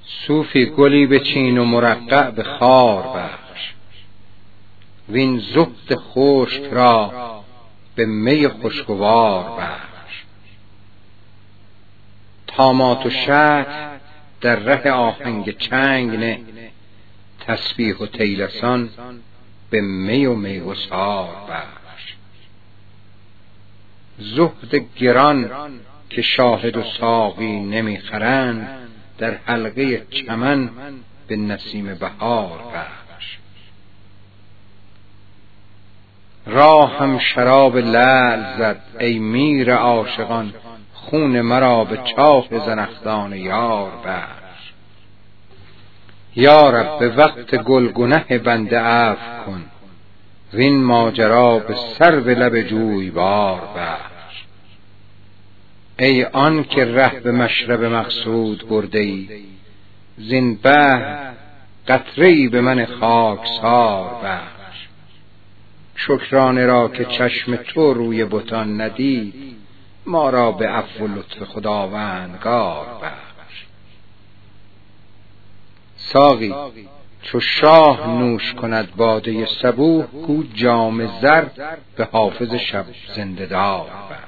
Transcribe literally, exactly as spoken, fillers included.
صوفی گلی بچین و مرقع به خار بخش، وین زهد خشک را به می خوشگوار بخش. طامات و شطر در ره آهنگ چنگ نه، تسبیح و طیلسان به می و میگسار بخش. زهد گران که شاهد و ساقی نمیخرند، در حلقه چمن به نسیم بهار بخش. راهم شراب لعل زد ای میر عاشقان، خون مرا به چاه زنخدان یار بخش. یا رب به وقت گلگنه بنده عفو کن، وین ماجرا به سرو لب جویبار بخش. ای آن که ره به مشرب مقصود برده ای، زین بحر قطره ای به من خاکسار بخش. شکرانه را که چشم تو روی بتان ندید، ما را به عفو و لطف خداوندگار بخش. ساقی چو شاه نوش کند باده صبوح، گو جام زر به حافظ شب زنده دار بخش.